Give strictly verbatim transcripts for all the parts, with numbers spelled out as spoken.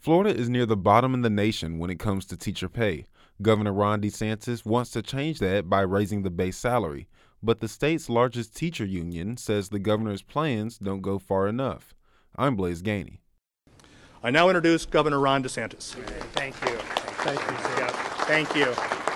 Florida is near the bottom in the nation when it comes to teacher pay. Governor Ron DeSantis wants to change that by raising the base salary, but the state's largest teacher union says the governor's plans don't go far enough. I'm Blaze Gainey. I now introduce Governor Ron DeSantis. Thank you. Thank you, sir. Yeah, thank you.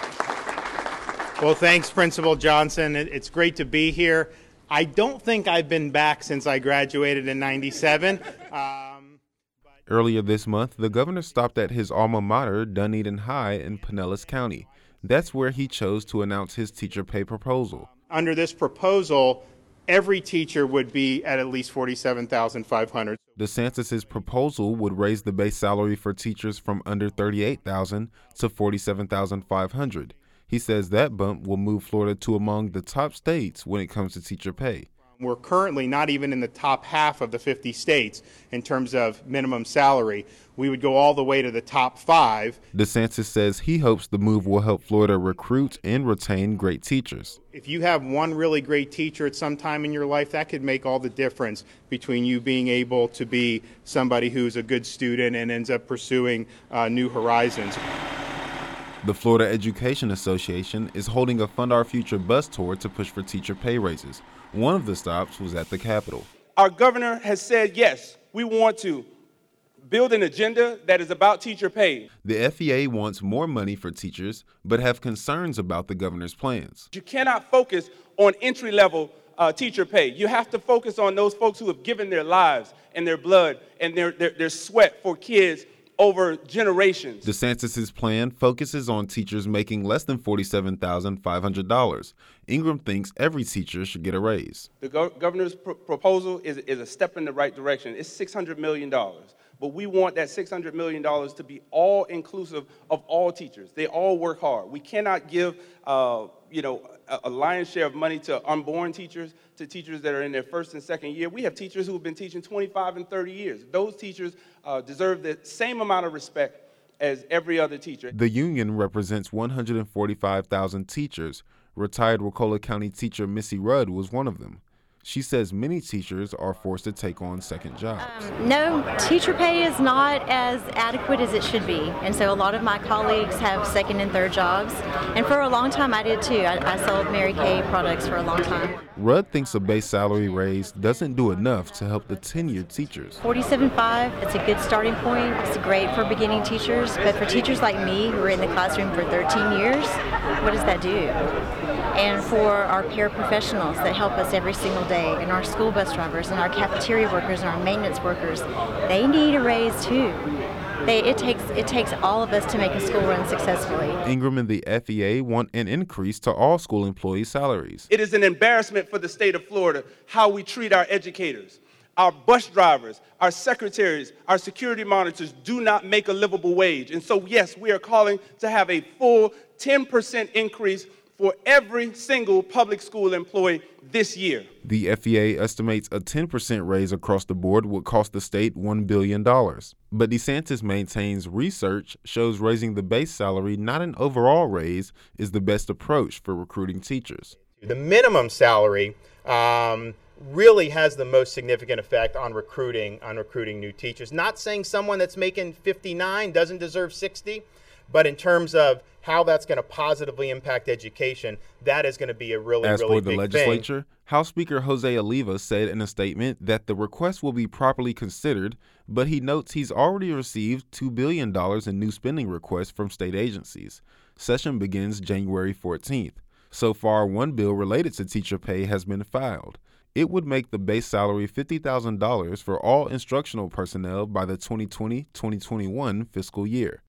Well, thanks, Principal Johnson. It- It's great to be here. I don't think I've been back since I graduated in ninety-seven. Um, Earlier this month, the governor stopped at his alma mater, Dunedin High in Pinellas County. That's where he chose to announce his teacher pay proposal. Under this proposal, every teacher would be at at least forty-seven thousand five hundred dollars. DeSantis' proposal would raise the base salary for teachers from under thirty-eight thousand dollars to forty-seven thousand five hundred dollars. He says that bump will move Florida to among the top states when it comes to teacher pay. We're currently not even in the top half of the fifty states in terms of minimum salary. We would go all the way to the top five. DeSantis says he hopes the move will help Florida recruit and retain great teachers. If you have one really great teacher at some time in your life, that could make all the difference between you being able to be somebody who's a good student and ends up pursuing uh, new horizons. The Florida Education Association is holding a Fund Our Future bus tour to push for teacher pay raises. One of the stops was at the Capitol. Our governor has said, yes, we want to build an agenda that is about teacher pay. The F E A wants more money for teachers, but have concerns about the governor's plans. You cannot focus on entry-level uh, teacher pay. You have to focus on those folks who have given their lives and their blood and their, their, their sweat for kids over generations. DeSantis' plan focuses on teachers making less than forty-seven thousand five hundred dollars. Ingram thinks every teacher should get a raise. The go- governor's pr- proposal is, is a step in the right direction. It's six hundred million dollars. But we want that six hundred million dollars to be all inclusive of all teachers. They all work hard. We cannot give uh, you know, a, a lion's share of money to unborn teachers, to teachers that are in their first and second year. We have teachers who have been teaching twenty-five and thirty years. Those teachers uh, deserve the same amount of respect as every other teacher. The union represents one hundred forty-five thousand teachers. Retired Wakulla County teacher Missy Rudd was one of them. She says many teachers are forced to take on second jobs. Um, no, teacher pay is not as adequate as it should be. And so a lot of my colleagues have second and third jobs. And for a long time I did too. I, I sold Mary Kay products for a long time. Rudd thinks a base salary raise doesn't do enough to help the tenured teachers. forty-seven point five, it's a good starting point. It's great for beginning teachers. But for teachers like me who are in the classroom for thirteen years, what does that do? And for our paraprofessionals that help us every single day, and our school bus drivers, and our cafeteria workers, and our maintenance workers, they need a raise too. They, it takes it takes all of us to make a school run successfully. Ingram and the F E A want an increase to all school employees' salaries. It is an embarrassment for the state of Florida how we treat our educators. Our bus drivers, our secretaries, our security monitors do not make a livable wage. And so, yes, we are calling to have a full ten percent increase for every single public school employee this year. The F E A estimates a ten percent raise across the board would cost the state one billion dollars. But DeSantis maintains research shows raising the base salary, not an overall raise, is the best approach for recruiting teachers. The minimum salary um, really has the most significant effect on recruiting on recruiting new teachers. Not saying someone that's making fifty-nine doesn't deserve sixty, but in terms of how that's going to positively impact education, that is going to be a really, As really for the big legislature, thing. House Speaker Jose Oliva said in a statement that the request will be properly considered, but he notes he's already received two billion dollars in new spending requests from state agencies. Session begins January fourteenth. So far, one bill related to teacher pay has been filed. It would make the base salary fifty thousand dollars for all instructional personnel by the twenty twenty twenty twenty-one fiscal year.